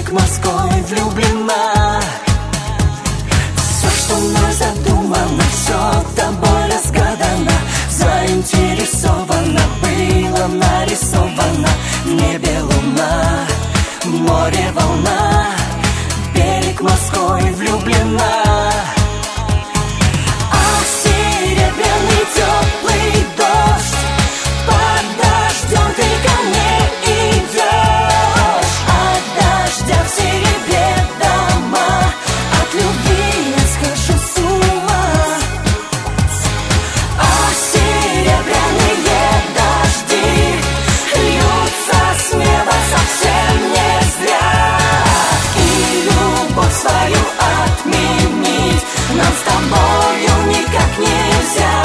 берег морской влюблена. Все, что мной задумано, все тобой разгадано, заинтересовано, было нарисовано. В небе луна, в море волна, берег морской влюблена. А серебряный теплый дождь, под дождем ты ко мне идешь. От дождя в серебре дома, от любви я схожу с ума. А серебряные дожди льются с неба совсем не зря. И любовь свою отменить нам с тобою никак нельзя.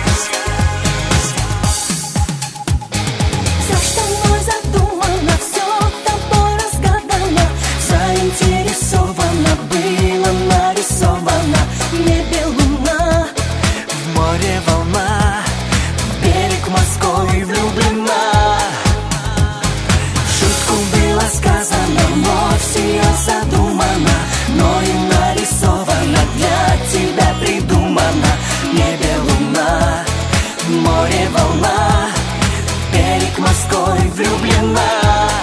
Все, что мной задумано, все тобой разгадано, заинтересовано, было нарисовано. В небе луна, в море волна, в берег морской влюблена. В шутку было сказано, но все задумано, но и нарисовано, для тебя придумано. В небе луна, в море волна, в берег морской влюблена.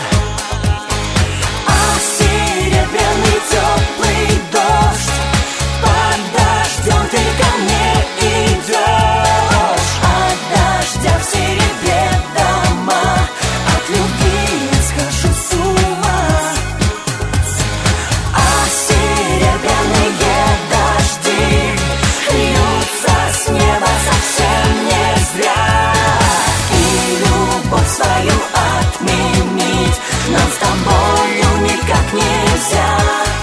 А серебряный теплый дождь, под дождем ты ко мне идешь. От дождя в серебре дома, от любви я схожу с ума. А серебряные дожди льются с неба совсем не зря. И любовь свою отменить нам с тобою никак нельзя.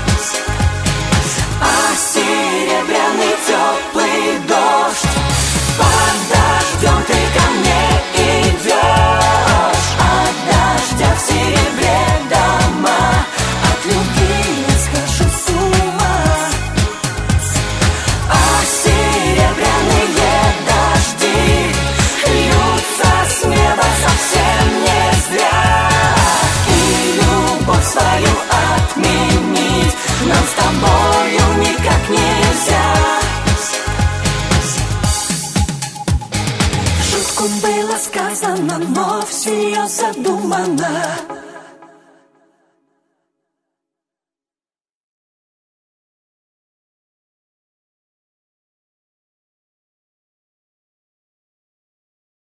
А серебряный теплый дождь, под дождем ты ко мне идешь. От дождя в серебре дома, от любви я схожу с ума. А серебряные дожди льются с неба совсем не зря. И любовь свою отменить нам с тобою никак нельзя. В шутку было сказано, но всерьез задумано,